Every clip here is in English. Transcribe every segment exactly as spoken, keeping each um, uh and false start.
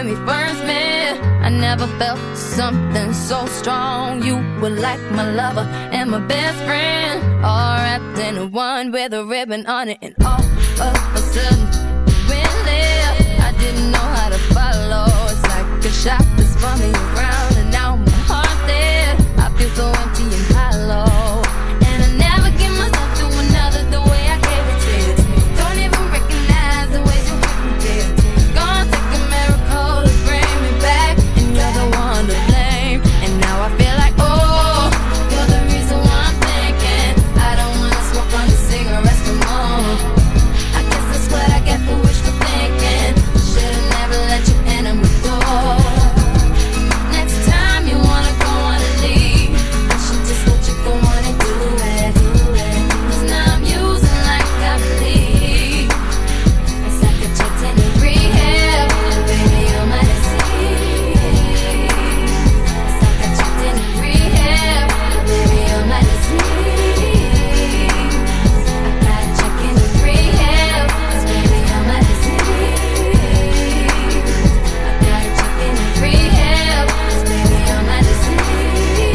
when we first met, I never felt something so strong. You were like my lover and my best friend, all wrapped in one with a ribbon on it. And all of a sudden, when left, I didn't know how to follow. It's like a shot that's spun me around, and now my heart's dead. I feel so empty and hollow, and I never give myself to another the way I gave it to you. Don't even recognize the ways you hurt me, dear. Gonna take a miracle to bring me back, and you're the one to blame. And now I feel like, oh, you're the reason why I'm thinking I don't wanna smoke on the cigarettes no more. I guess that's what I get for wishful thinking. Should've never let you in on my door. Next time you wanna go on a leave, I should just let you go on and do it. Cause now I'm using like I believe. It's like I checked in a rehab, and baby, you're my disease. It's like I checked in a rehab, and baby, you're my disease. I gotta check in a rehab, cause baby, you're my disease. I gotta check in a rehab, cause baby, you're my disease.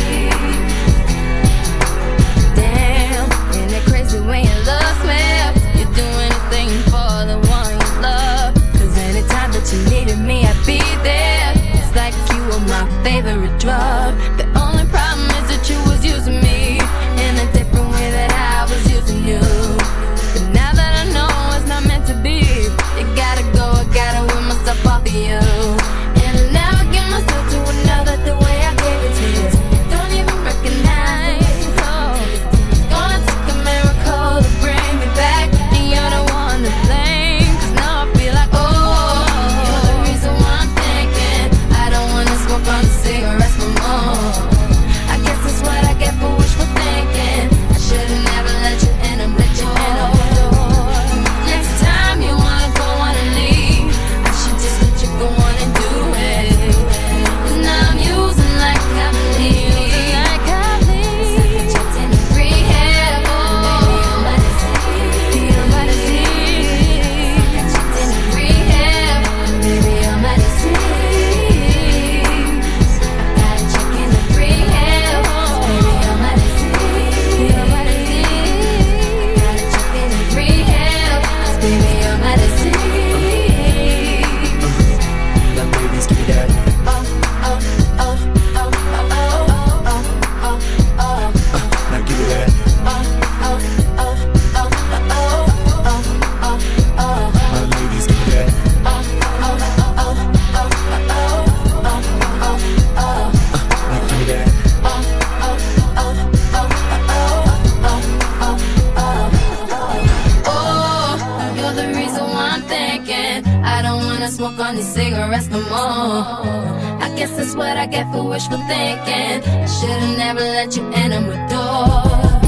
Damn, ain't it crazy when you love me? You do anything for the one you love. Cause anytime that you needed me, I'd be there. It's like you were my favorite drug. The only problem is that you was using me in a different way that I was using you. But now that I know it's not meant to be, you gotta go, I gotta win myself off of you. And I'll never give myself to another the way I gave it to you. Don't even recognize, oh. Gonna take a miracle to bring me back, and you're the one to blame. Cause now I feel like, oh, you're the reason why I'm thinking I don't wanna smoke on the cigarettes no more. I guess that's what I get for wishful thinking. I should've never let you in and let you in on my door. Next time you wanna go on and leave, I should just let you go on and do it. Cause now I'm using like I believe. Like I believe. It's like I checked in a rehab, oh, baby, you're my disease. You're my disease. I checked in a rehab, baby, you're my disease. I gotta check in a rehab, baby, you're my disease. You're my disease. Gotta check in a rehab, baby, you're my disease. Now babies, give me that. Oh, oh, oh, oh, oh, oh, oh, oh, oh. Now give me that. Oh, oh, oh, oh, oh, oh, oh, oh. My ladies, give me that. Oh, oh, oh, oh, oh, oh, oh, oh, oh. Now give me that. Oh, oh, oh, oh, oh, oh, oh, oh. Oh, you're the reason why I'm thinking I don't wanna smoke on these cigarettes no more. I guess that's what I get for wishful thinking. I should've never let you in on my door.